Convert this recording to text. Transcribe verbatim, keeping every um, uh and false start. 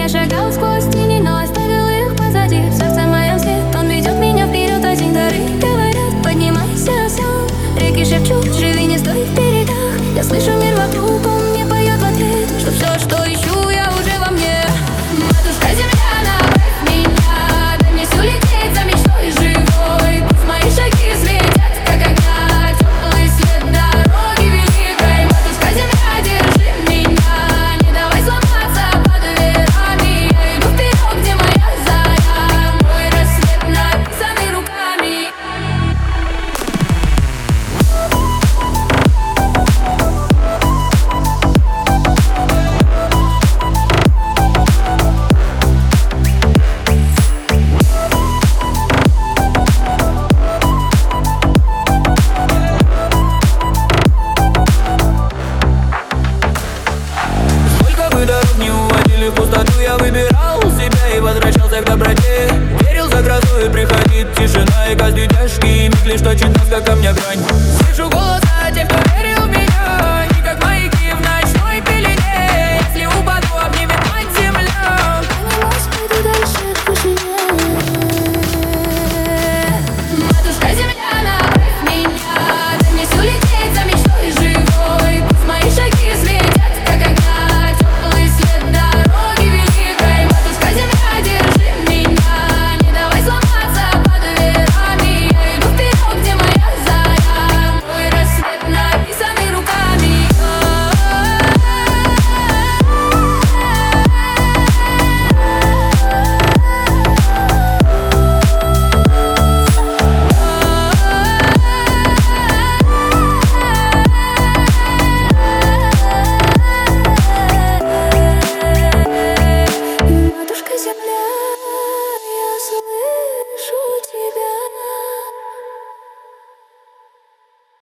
шагал сквозь тени, но оставил их позади. В сердце моем свет, он ведет меня вперед. Один дары говорят, поднимайся, осел. Реки шепчут, живи, не стой в передах. Я слышу мир вокруг, он мне поет в ответ, что все, что ищу, я уже во мне. Матушка земля, направь меня, дай мне все лететь за мечтой живой. Пусть мои шаги светят, как огня, теплый свет дороги великой. Матушка земля, держи меня, не давай сломаться под ветрами. Я иду вперед, где моя заря, мой рассвет написанный руками. Сколько бы дорог не уводили в пустоту, я